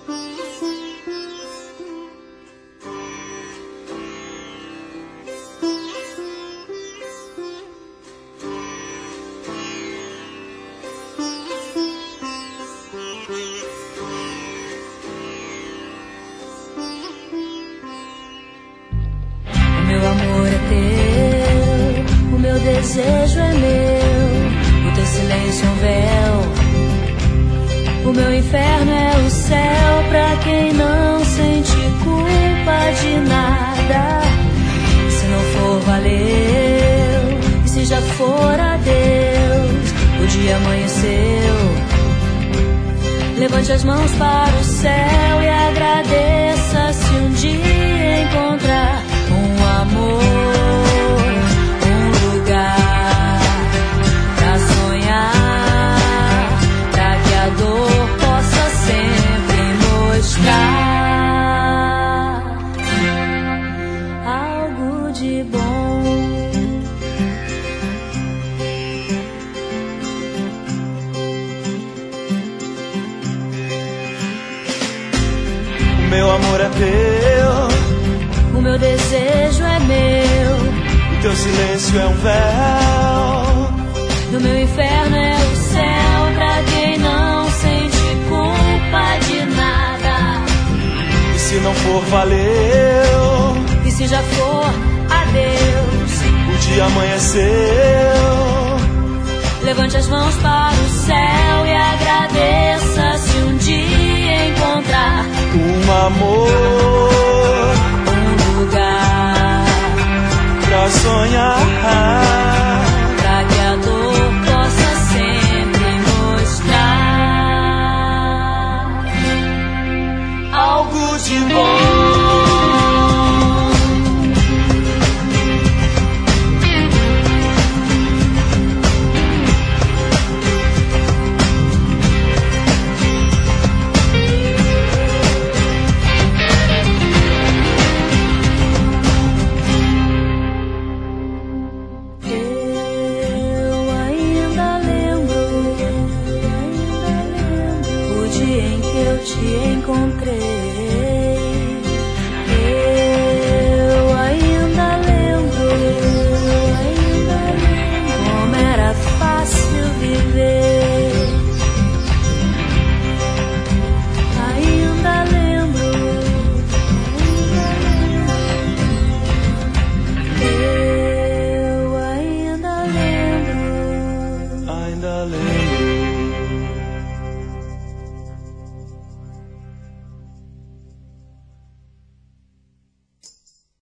Meu amor é teu, o meu desejo é meu, o teu silêncio é um véu. O meu inferno é o céu pra quem não sente culpa de nada. Se não for, valeu, e se já for, adeus. O dia amanheceu, levante as mãos para o céu e agradeça se um dia encontrar um amor, um lugar pra sonhar, pra que a dor possa sempre mostrar algo de bom. O meu amor é teu, o meu desejo é meu, o teu silêncio é um véu. o meu inferno é o céu pra quem não sente culpa de nada. E se não for, valeu, E se já for, adeus. o dia amanheceu, Levante as mãos para o céu e agradeça se um dia encontrar um amor, um lugar pra sonhar, pra que a dor possa sempre mostrar algo de bom. Eu ainda lembro o dia em que eu te encontrei.